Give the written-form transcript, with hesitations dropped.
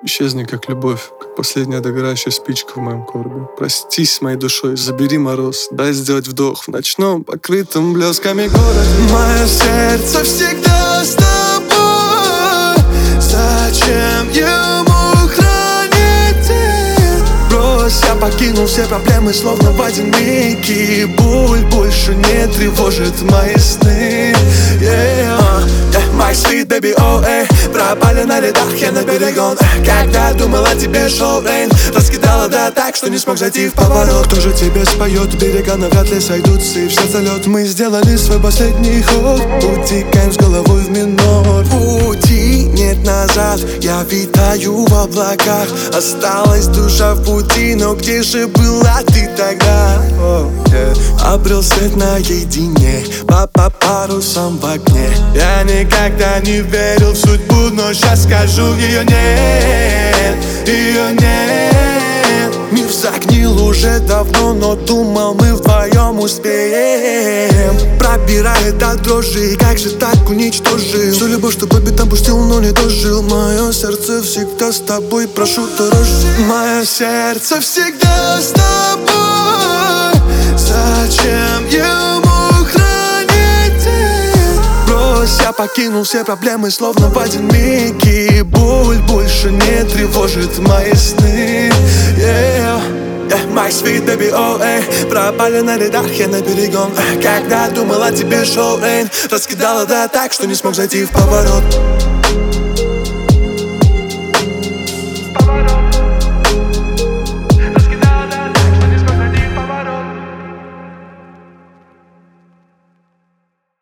Исчезни, как любовь, как последняя догорающая спичка в моем коробе. Простись с моей душой, забери мороз, дай сделать вдох в ночном, покрытом блесками городе. Мое сердце всегда с тобой. Зачем ему хранить их? Брось, я покинул все проблемы, словно в один миг. И боль больше не тревожит мои сны. My sweet baby, oh, эй. Пропали на рядах, я на берегу. Когда думал о тебе, шел рейн. Раскидала, да, так, что не смог зайти в поворот. Кто же тебе споет? Берега навряд ли сойдутся, и все залет. Мы сделали свой последний ход. Утекаем с головой в минор. Пути нет назад, я витаю в облаках. Осталась душа в пути, но где же была ты тогда? Обрел свет наедине, по парусам в окне. Я никогда не верил в судьбу, но сейчас скажу: ее нет, ее нет. Мир загнил уже давно, но думал, мы вдвоем успеем. Пробирает до дрожи, как же так уничтожил всю любовь, что по битам пустил, но не дожил. Мое сердце всегда с тобой, прошу, дорожи. Мое сердце всегда с тобой. Зачем ему хранить их? Брось, я покинул все проблемы, словно в один миг. И боль больше не тревожит мои сны. My sweet baby, oh, эй. Пропали на рядах, я на берегу. Когда думал о тебе, шел рейн. Раскидала, да, так, что не смог зайти в поворот.